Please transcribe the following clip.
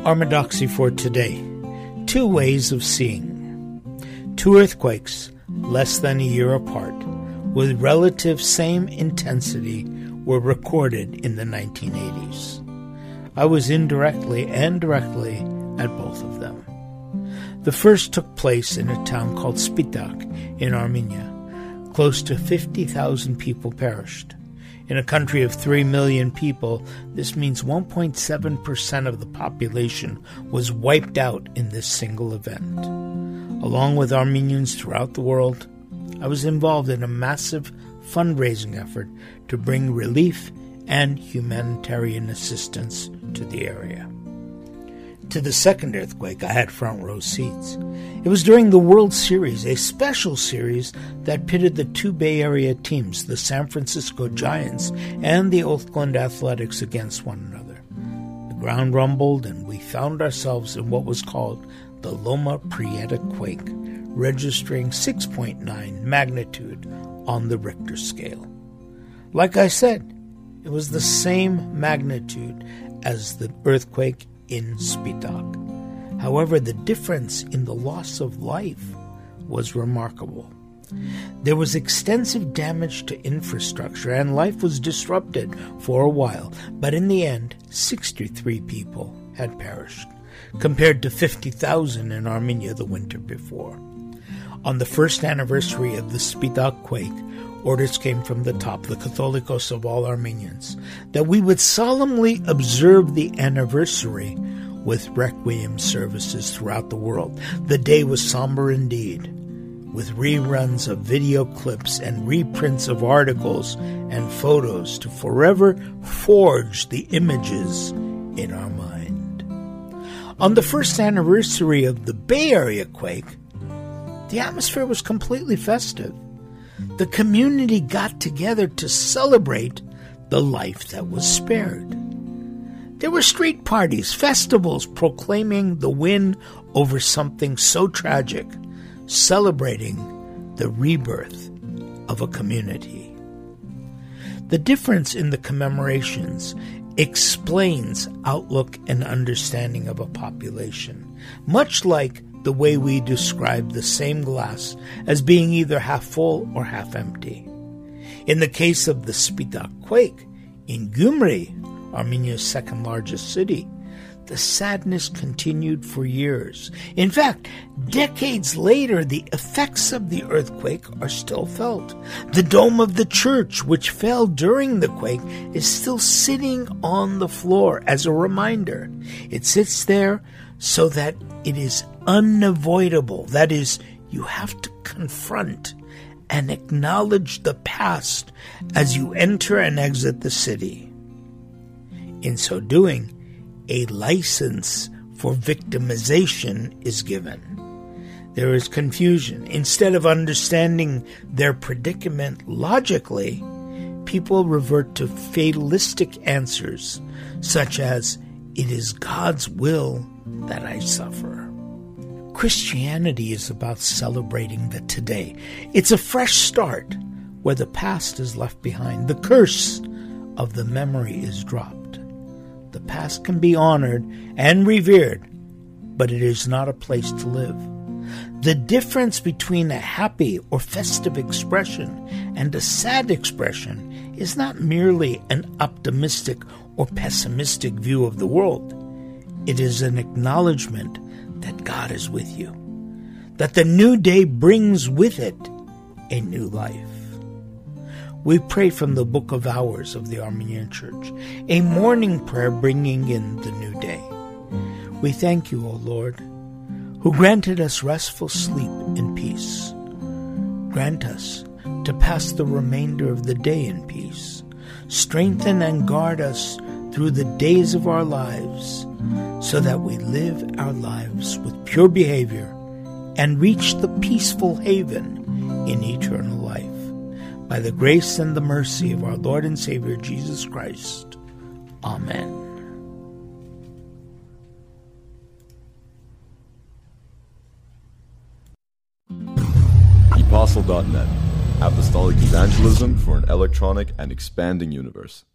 Orthodoxy for today. Two ways of seeing. Two earthquakes, less than a year apart, with relative same intensity, were recorded in the 1980s. I was indirectly and directly at both of them. The first took place in a town called Spitak in Armenia. Close to 50,000 people perished. In a country of 3 million people, this means 1.7% of the population was wiped out in this single event. Along with Armenians throughout the world, I was involved in a massive fundraising effort to bring relief and humanitarian assistance to the area. To the second earthquake, I had front row seats. It was during the World Series, a special series that pitted the two Bay Area teams, the San Francisco Giants and the Oakland Athletics, against one another. The ground rumbled, and we found ourselves in what was called the Loma Prieta quake, registering 6.9 magnitude on the Richter scale. Like I said, it was the same magnitude as the earthquake in Spitak. However, the difference in the loss of life was remarkable. There was extensive damage to infrastructure, and life was disrupted for a while, but in the end, 63 people had perished, compared to 50,000 in Armenia the winter before. On the first anniversary of the Spitak quake, orders came from the top, the Catholicos of all Armenians, that we would solemnly observe the anniversary with requiem services throughout the world. The day was somber indeed, with reruns of video clips and reprints of articles and photos to forever forge the images in our mind. On the first anniversary of the Bay Area quake, the atmosphere was completely festive. The community got together to celebrate the life that was spared. There were street parties, festivals proclaiming the win over something so tragic, celebrating the rebirth of a community. The difference in the commemorations explains outlook and understanding of a population, much like the way we describe the same glass as being either half full or half empty. In the case of the Spitak quake, in Gyumri, Armenia's second largest city, the sadness continued for years. In fact, decades later, the effects of the earthquake are still felt. The dome of the church, which fell during the quake, is still sitting on the floor as a reminder. It sits there so that it is unavoidable. That is, you have to confront and acknowledge the past as you enter and exit the city. In so doing, a license for victimization is given. There is confusion. Instead of understanding their predicament logically, people revert to fatalistic answers, such as, "It is God's will that I suffer." Christianity is about celebrating the today. It's a fresh start where the past is left behind. The curse of the memory is dropped. The past can be honored and revered, but it is not a place to live. The difference between a happy or festive expression and a sad expression is not merely an optimistic or pessimistic view of the world. It is an acknowledgement that God is with you, that the new day brings with it a new life. We pray from the Book of Hours of the Armenian Church, a morning prayer bringing in the new day. We thank you, O Lord, who granted us restful sleep in peace. Grant us to pass the remainder of the day in peace. Strengthen and guard us through the days of our lives, so that we live our lives with pure behavior and reach the peaceful haven in eternal life. By the grace and the mercy of our Lord and Savior Jesus Christ. Amen. Apostle.net, Apostolic Evangelism for an electronic and expanding universe.